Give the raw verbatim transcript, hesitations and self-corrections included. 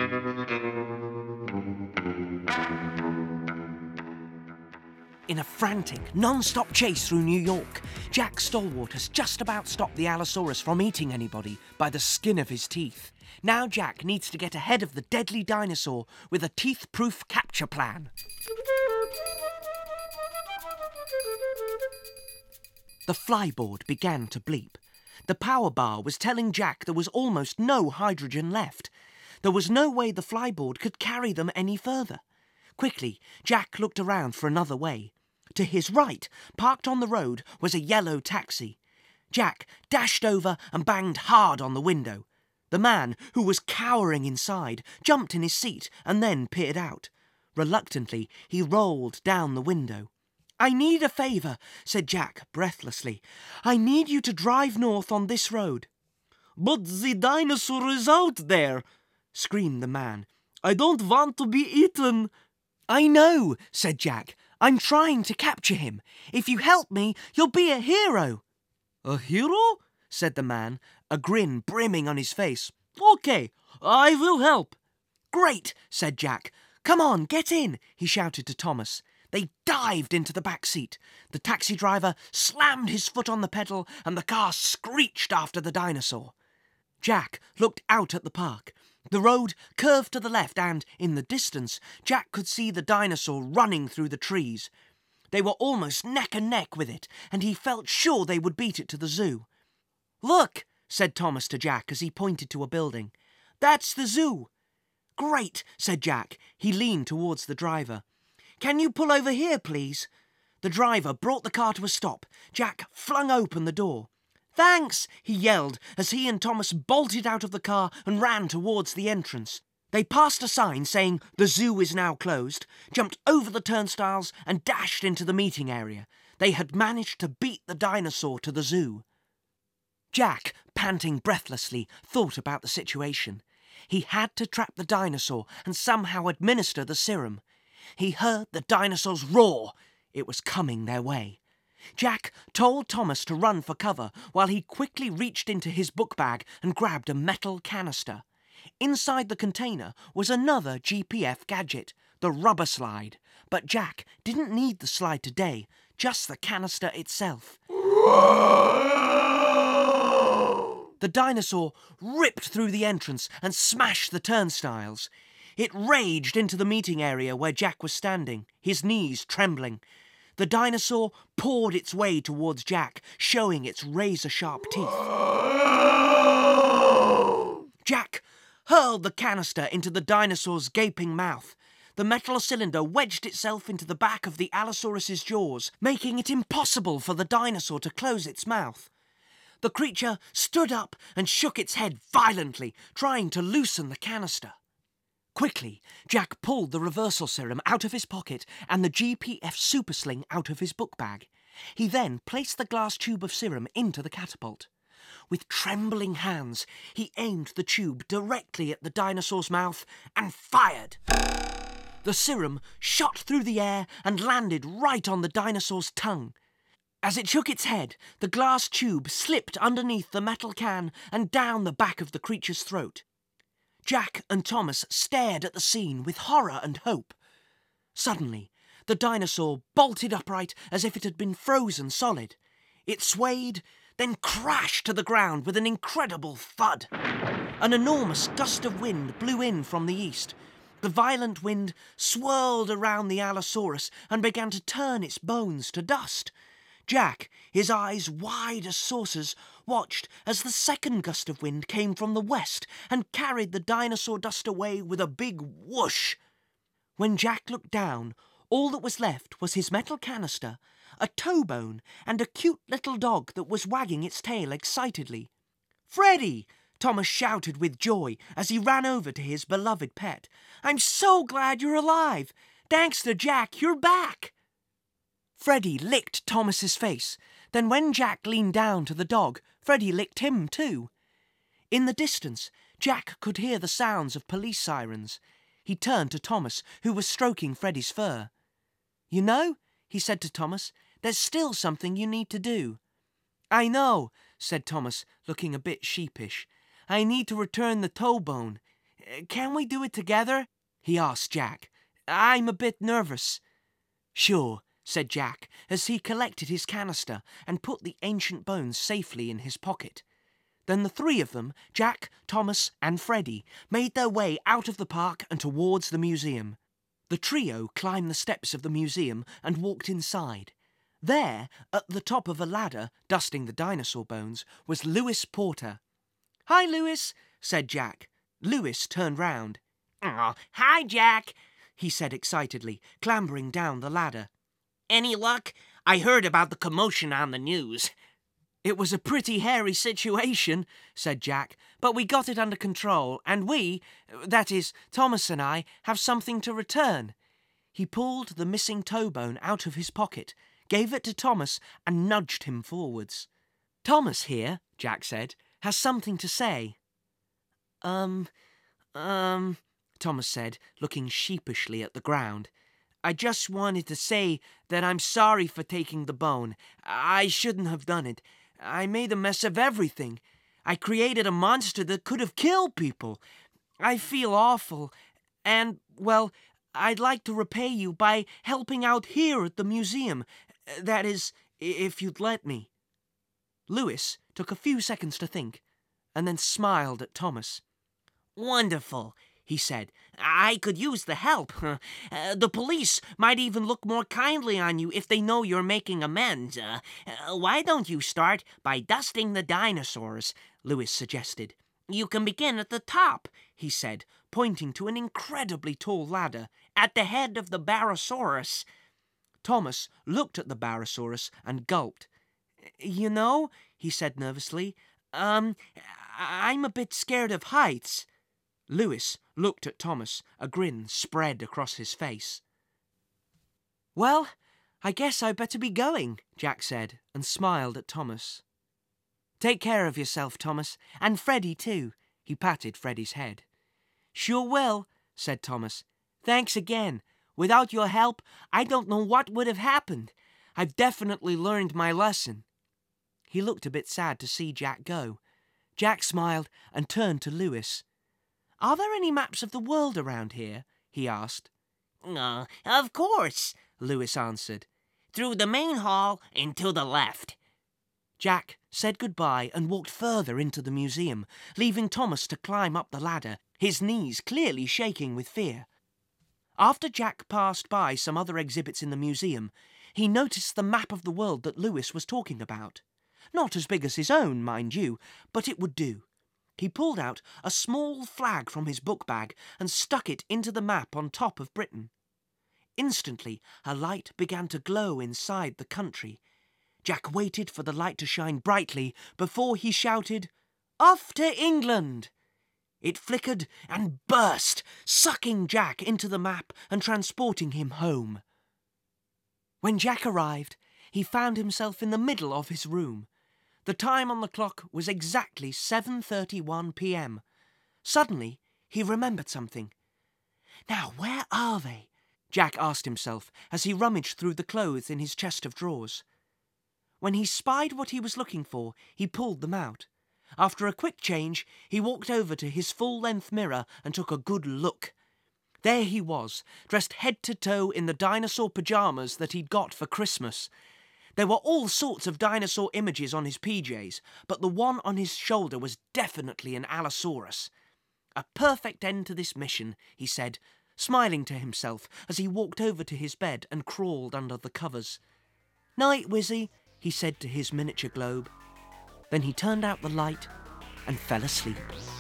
In a frantic, non-stop chase through New York, Jack Stalwart has just about stopped the Allosaurus from eating anybody by the skin of his teeth. Now Jack needs to get ahead of the deadly dinosaur with a teeth-proof capture plan. The flyboard began to bleep. The power bar was telling Jack there was almost no hydrogen left. There was no way the flyboard could carry them any further. Quickly, Jack looked around for another way. To his right, parked on the road, was a yellow taxi. Jack dashed over and banged hard on the window. The man, who was cowering inside, jumped in his seat and then peered out. Reluctantly, he rolled down the window. "I need a favour," said Jack breathlessly. "I need you to drive north on this road." "But the dinosaur is out there," screamed the man. "I don't want to be eaten." "I know," said Jack. "I'm trying to capture him. If you help me, you'll be a hero." "A hero?" said the man, a grin brimming on his face. "Okay, I will help." "Great," said Jack. "Come on, get in," he shouted to Thomas. They dived into the back seat. The taxi driver slammed his foot on the pedal and the car screeched after the dinosaur. Jack looked out at the park. The road curved to the left and, in the distance, Jack could see the dinosaur running through the trees. They were almost neck and neck with it, and he felt sure they would beat it to the zoo. "Look," said Thomas to Jack as he pointed to a building. "That's the zoo." "Great," said Jack. He leaned towards the driver. "Can you pull over here, please?" The driver brought the car to a stop. Jack flung open the door. "Thanks," he yelled as he and Thomas bolted out of the car and ran towards the entrance. They passed a sign saying the zoo is now closed, jumped over the turnstiles and dashed into the meeting area. They had managed to beat the dinosaur to the zoo. Jack, panting breathlessly, thought about the situation. He had to trap the dinosaur and somehow administer the serum. He heard the dinosaurs roar. It was coming their way. Jack told Thomas to run for cover while he quickly reached into his book bag and grabbed a metal canister. Inside the container was another G P F gadget, the rubber slide. But Jack didn't need the slide today, just the canister itself. The dinosaur ripped through the entrance and smashed the turnstiles. It raged into the meeting area where Jack was standing, his knees trembling. The dinosaur poured its way towards Jack, showing its razor-sharp teeth. Jack hurled the canister into the dinosaur's gaping mouth. The metal cylinder wedged itself into the back of the Allosaurus's jaws, making it impossible for the dinosaur to close its mouth. The creature stood up and shook its head violently, trying to loosen the canister. Quickly, Jack pulled the reversal serum out of his pocket and the G P F super sling out of his book bag. He then placed the glass tube of serum into the catapult. With trembling hands, he aimed the tube directly at the dinosaur's mouth and fired. The serum shot through the air and landed right on the dinosaur's tongue. As it shook its head, the glass tube slipped underneath the metal can and down the back of the creature's throat. Jack and Thomas stared at the scene with horror and hope. Suddenly, the dinosaur bolted upright as if it had been frozen solid. It swayed, then crashed to the ground with an incredible thud. An enormous gust of wind blew in from the east. The violent wind swirled around the Allosaurus and began to turn its bones to dust. Jack, his eyes wide as saucers, watched as the second gust of wind came from the west and carried the dinosaur dust away with a big whoosh. When Jack looked down, all that was left was his metal canister, a toe bone, and a cute little dog that was wagging its tail excitedly. "Freddie!" Thomas shouted with joy as he ran over to his beloved pet. "I'm so glad you're alive! Thanks to Jack, you're back!" Freddie licked Thomas's face. Then when Jack leaned down to the dog, Freddie licked him too. In the distance, Jack could hear the sounds of police sirens. He turned to Thomas, who was stroking Freddie's fur. "You know," he said to Thomas, "there's still something you need to do." "I know," said Thomas, looking a bit sheepish. "I need to return the toe bone. Can we do it together? He asked Jack. I'm a bit nervous. Sure, said Jack, as he collected his canister and put the ancient bones safely in his pocket. Then the three of them, Jack, Thomas, and Freddie, made their way out of the park and towards the museum. The trio climbed the steps of the museum and walked inside. There, at the top of a ladder, dusting the dinosaur bones, was Lewis Porter. Hi, Lewis, said Jack. Lewis turned round. Oh, hi, Jack, he said excitedly, clambering down the ladder. Any luck? I heard about the commotion on the news. It was a pretty hairy situation, said Jack, but we got it under control, and we, that is, Thomas and I, have something to return. He pulled the missing toe bone out of his pocket, gave it to Thomas, and nudged him forwards. Thomas here, Jack said, has something to say. Um, um, Thomas said, looking sheepishly at the ground. I just wanted to say that I'm sorry for taking the bone. I shouldn't have done it. I made a mess of everything. I created a monster that could have killed people. I feel awful. And, well, I'd like to repay you by helping out here at the museum. That is, if you'd let me. Lewis took a few seconds to think, and then smiled at Thomas. Wonderful, he said. I could use the help. Uh, the police might even look more kindly on you if they know you're making amends. Uh, uh, why don't you start by dusting the dinosaurs? Lewis suggested. You can begin at the top, he said, pointing to an incredibly tall ladder at the head of the Barosaurus. Thomas looked at the Barosaurus and gulped. You know, he said nervously, um, I'm a bit scared of heights. Lewis looked at Thomas, a grin spread across his face. Well, I guess I'd better be going, Jack said, and smiled at Thomas. Take care of yourself, Thomas, and Freddie too. He patted Freddie's head. Sure will, said Thomas. Thanks again. Without your help, I don't know what would have happened. I've definitely learned my lesson. He looked a bit sad to see Jack go. Jack smiled and turned to Lewis. Are there any maps of the world around here? He asked. Uh, of course, Lewis answered. Through the main hall and to the left. Jack said goodbye and walked further into the museum, leaving Thomas to climb up the ladder, his knees clearly shaking with fear. After Jack passed by some other exhibits in the museum, he noticed the map of the world that Lewis was talking about. Not as big as his own, mind you, but it would do. He pulled out a small flag from his book bag and stuck it into the map on top of Britain. Instantly, a light began to glow inside the country. Jack waited for the light to shine brightly before he shouted, "Off to England!" It flickered and burst, sucking Jack into the map and transporting him home. When Jack arrived, he found himself in the middle of his room. The time on the clock was exactly seven thirty-one p m Suddenly, he remembered something. Now, where are they? Jack asked himself as he rummaged through the clothes in his chest of drawers. When he spied what he was looking for, he pulled them out. After a quick change, he walked over to his full-length mirror and took a good look. There he was, dressed head to toe in the dinosaur pyjamas that he'd got for Christmas. There were all sorts of dinosaur images on his P Js, but the one on his shoulder was definitely an Allosaurus. A perfect end to this mission, he said, smiling to himself as he walked over to his bed and crawled under the covers. "Night, Wizzy," he said to his miniature globe. Then he turned out the light and fell asleep.